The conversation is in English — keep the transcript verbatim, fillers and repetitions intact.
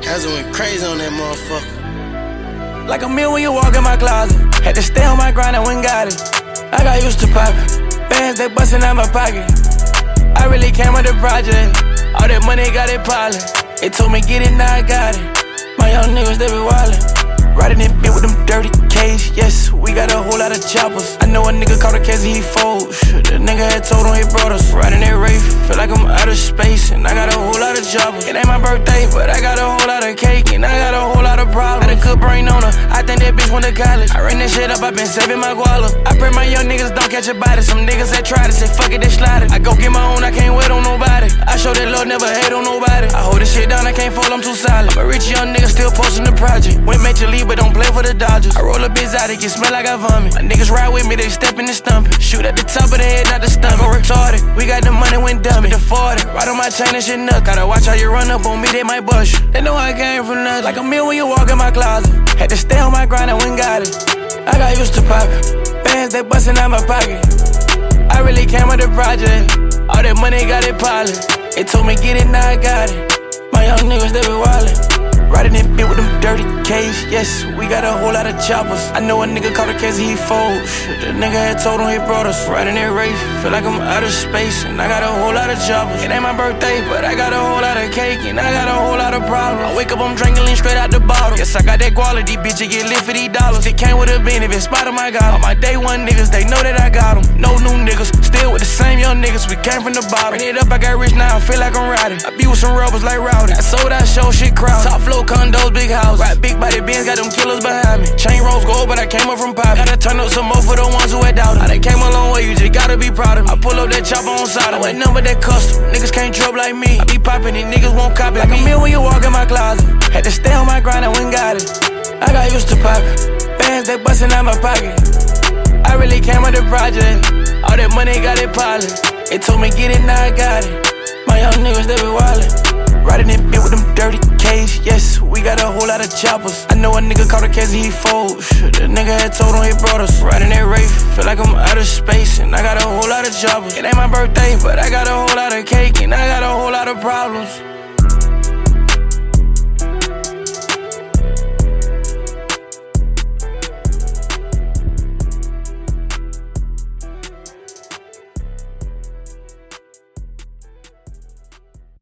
Hazard went crazy on that motherfucker. Like a meal when you walk in my closet. Had to stay on my grind, I went got it. I got used to poppin'. Bands, they bustin' out my pocket. I really came with the project. All that money got it piling. It told me get it, now I got it. My young niggas, they be wildin'. Riding that bit with them dirty K's. Yes, we got a whole lot of choppers. I know a nigga caught a case, he folds. The nigga had told him he brought us. Riding that Wraith, feel like I'm out of space. And I got a whole lot of choppers. It ain't my birthday, but I got a whole lot of cake. And I got a whole lot of problems. Got a good brain on her, I think that bitch went to college. I ran that shit up, I been saving my guala. I pray my young niggas don't catch a body. Some niggas that try to say fuck it, they slide it. I go get my own, I can't wait on nobody. I show that love, never hate on nobody. I hold this shit down, I can't fall, I'm too solid. I'm a rich young nigga still posting the project. Went major league, but don't play for the Dodgers. I roll a bitch out, it can smell like I vomit. My niggas ride with me, they steppin' and stumpin'. Shoot at the top of the head, not the stomach. I'm retarded, we got the money, went dumb. The forty, right on my chain, and shit nut. Gotta watch how you run up on me, they might bust you. They know I came from nothing. Like a meal when you walk in my closet. Had to stay on my grind, I went got it. I got used to poppin'. Bands, they bustin' out my pocket. I really came with the project. All that money got it piling. It told me get it, now I got it. My young niggas, they be wildin'. Riding that bit with them dirty K's. Yes, we got a whole lot of choppers. I know a nigga caught a case, he folds. The nigga had told him he brought us. Riding that Wraith, feel like I'm out of space. And I got a whole lot of choppers. It ain't my birthday, but I got a whole lot of cake. And I got a whole lot of problems. I wake up, I'm drinking lean straight out the bottle. Yes, I got that quality, bitch, it get lit for these dollars. It came with a bean, if it's spot 'em, I got 'em. All my day one niggas, they know that I got 'em. No new niggas, still with the same young niggas. We came from the bottom. Ran it up, I got rich now, I feel like I'm riding. I be with some rubbers like Rowdy. I sold out show, shit crowd. Top flow condos, big house. Ride big body Benz, got them killers behind me. Chain rolls gold, but I came up from pop. Gotta turn up some more for the ones who had doubted. I done came a long way, you just gotta be proud of me. I pull up that chopper on side of me. I ain't number that custom, niggas can't trouble like me. I be poppin' and niggas won't copy like me. Like a meal when you walk in my closet. Had to stay on my grind, I went got it. I got used to poppin'. Bands, they bustin' out my pocket. I really came with the project. All that money got it piling. It told me get it, now I got it. My young niggas, they be wildin'. Riding that bit with them dirty K's. Yes, we got a whole lot of choppers. I know a nigga caught a case, he folds. The nigga had told him he brought us. Riding that Wraith, feel like I'm out of space. And I got a whole lot of choppers. It ain't my birthday, but I got a whole lot of cake. And I got a whole lot of problems.